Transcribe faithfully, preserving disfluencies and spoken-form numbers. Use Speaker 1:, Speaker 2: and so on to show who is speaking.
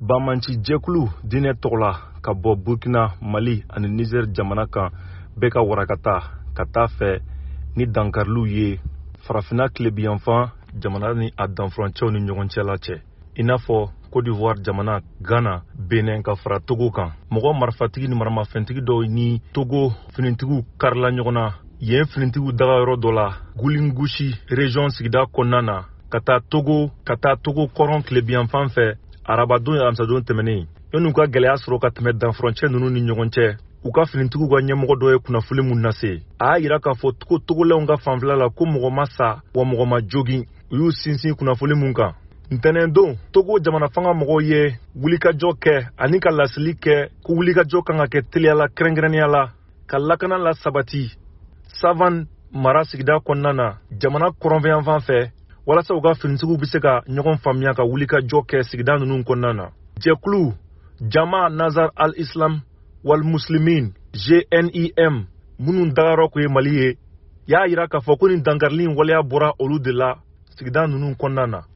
Speaker 1: Bamanci jɛkulu diinɛ tɔgɔ la ka bɔ Burkina, Mali ani Niger jamana kan bɛɛ ka warakata ka taa fɛ ni dankariliw ye farafinna tilebiyanfan jamana ni a danfurancɛw ni ɲɔgɔn cɛla cɛ. I n'a fɔ Côte d'Ivoire jamana, Ghana, Benin ka fara Togo kan. Mɔgɔ marifatigi ni maramafɛntigi dɔw ni Togo finitigiw karila ɲɔgɔn na. Yen finitigiw daga yɔrɔ dɔ la, Gulingushi région sigida kɔnɔna na ka taa Togo ka taa Togo kɔrɔn tilebiyanfan fɛ arabadon ye alamisadon tɛmɛnen. Yan'u ka gɛlɛya sɔrɔ ka tɛmɛ danfurancɛ ninnu ni ɲɔgɔn cɛ, u ka finitigiw ka ɲɛmɔgɔ dɔ ye kunnafoni mun lase. A y'a yira k'a fɔ ko togolɛnw ka fanfɛla la ko mɔgɔ ma sa wa mɔgɔ ma jogin. U y'u sinsin kunnafoni mun kan. Ntɛnɛn don, Togo jamana fanga mɔgɔw ye wulikajɔ kɛ ani ka lasili kɛ ko wulikajɔ kan ka kɛ teliyala kɛrɛnkɛrɛnnenya la ka lakana la sabati Savane mara sigida kɔnɔna na jamana kɔrɔnfɛyanfan fɛ walasa u ka finitigiw bɛ se ka ɲɔgɔn faamuya ka wulikajɔ kɛ sigida ninnu kɔnɔna na. Jɛkulu Jama Nazar al-Islam wal Muslimin G N I M minnu dagayɔrɔ kun ye Mali ye y'a yira k'a fɔ ko ni dankarili waleya bɔra olu de la sigida ninnu kɔnɔna na.